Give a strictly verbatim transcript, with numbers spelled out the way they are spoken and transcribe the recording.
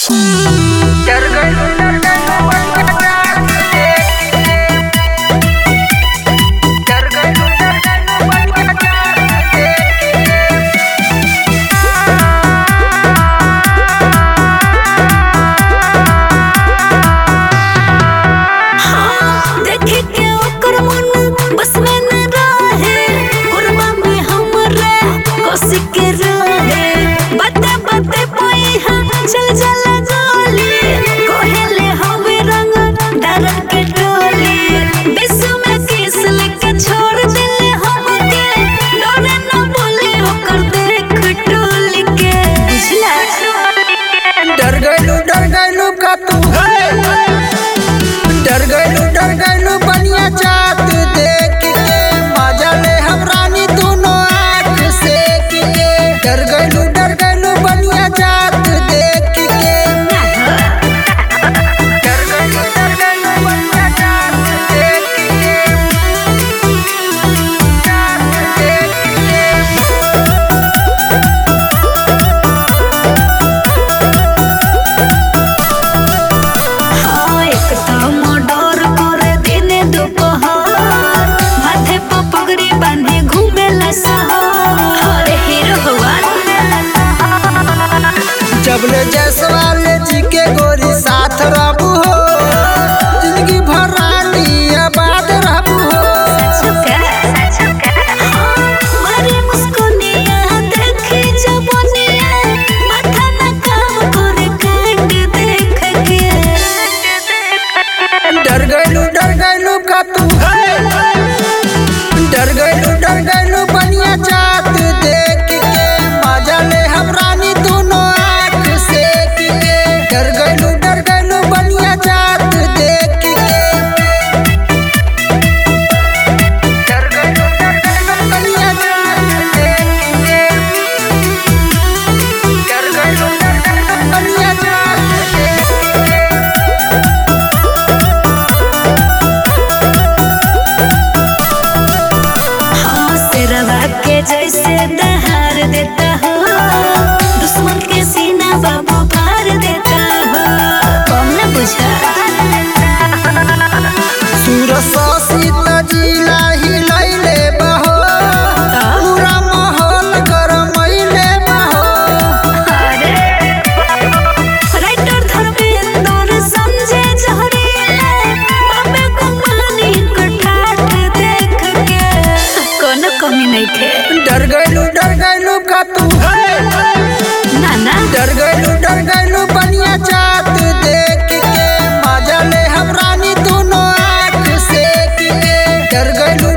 डर गइलू डर गइलू बनिया चाँद देख के मजा ले हम रानी दोनों आँख सेक के। डर गइलू डर गइलू बनिया चाँद देख के डर गइलू डर गइलू बनिया चाँद देख के चाँद देख जबले जसवाल जी के गोरी साथ रहबू हो जिंदगी भर रानी आबाद रहबू हो। डर गइलू डर गइलू का तू डर गइलू डर गइलू बनिया चाँद देख के मजा ले हम रानी दोनों आँख सेक के। डर गइलू डर गइलू बनिया चाँद देख के डर गइलू डर गइलू बनिया चाँद देख के डर गइलू डर गइलू बनिया चाँद देख के। के जैसे दहार देता हो दुश्मन के सीना बाबू फाड़ देता हो कम न बुझा सूरज सीता जिला हिलैले बहो पूरा माहौल गरमैले बहो। राइटर धर्मेंद्र समझे जहरीले बाबे को पानी को ठाठ देख के कोनो कमी नहीं थे। डर गइलू डर गइलू का तू नाना डर गइलू डर गइलू बनिया चाँद देख के मजा ले हम रानी दोनों आँख सेक के। डर गइलू